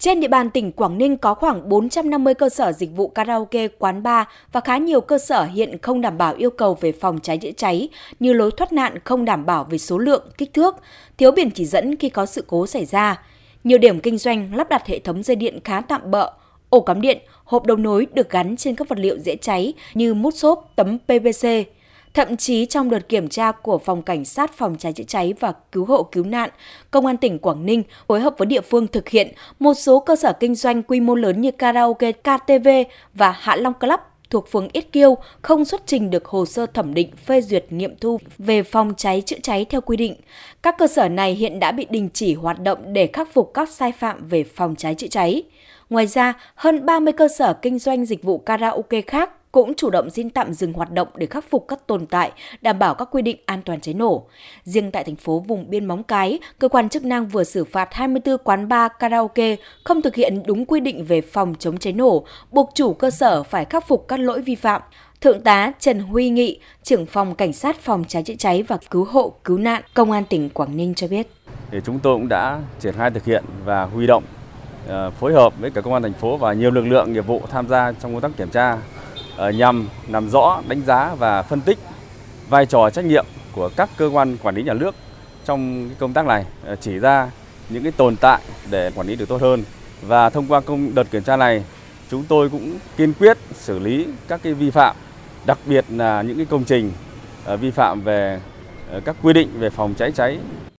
Trên địa bàn tỉnh Quảng Ninh có khoảng 450 cơ sở dịch vụ karaoke, quán bar và khá nhiều cơ sở hiện không đảm bảo yêu cầu về phòng cháy chữa cháy như lối thoát nạn không đảm bảo về số lượng, kích thước, thiếu biển chỉ dẫn khi có sự cố xảy ra. Nhiều điểm kinh doanh lắp đặt hệ thống dây điện khá tạm bợ, ổ cắm điện, hộp đấu nối được gắn trên các vật liệu dễ cháy như mút xốp, tấm PVC. Thậm chí trong đợt kiểm tra của Phòng Cảnh sát Phòng cháy chữa cháy và Cứu hộ Cứu nạn, Công an tỉnh Quảng Ninh phối hợp với địa phương thực hiện một số cơ sở kinh doanh quy mô lớn như karaoke KTV và Hạ Long Club thuộc phường Yết Kiêu không xuất trình được hồ sơ thẩm định phê duyệt nghiệm thu về phòng cháy chữa cháy theo quy định. Các cơ sở này hiện đã bị đình chỉ hoạt động để khắc phục các sai phạm về phòng cháy chữa cháy. Ngoài ra, hơn 30 cơ sở kinh doanh dịch vụ karaoke khác cũng chủ động xin tạm dừng hoạt động để khắc phục các tồn tại, đảm bảo các quy định an toàn cháy nổ. Riêng tại thành phố vùng biên Móng Cái, cơ quan chức năng vừa xử phạt 24 quán bar karaoke không thực hiện đúng quy định về phòng chống cháy nổ, buộc chủ cơ sở phải khắc phục các lỗi vi phạm. Thượng tá Trần Huy Nghị, trưởng phòng Cảnh sát Phòng cháy chữa cháy và Cứu hộ Cứu nạn, Công an tỉnh Quảng Ninh cho biết. Chúng tôi cũng đã triển khai thực hiện và huy động phối hợp với cả công an thành phố và nhiều lực lượng nghiệp vụ tham gia trong công tác kiểm tra nhằm làm rõ, đánh giá và phân tích vai trò trách nhiệm của các cơ quan quản lý nhà nước trong công tác này, chỉ ra những cái tồn tại để quản lý được tốt hơn. Và thông qua đợt kiểm tra này, chúng tôi cũng kiên quyết xử lý các cái vi phạm, đặc biệt là những cái công trình vi phạm về các quy định về phòng cháy cháy.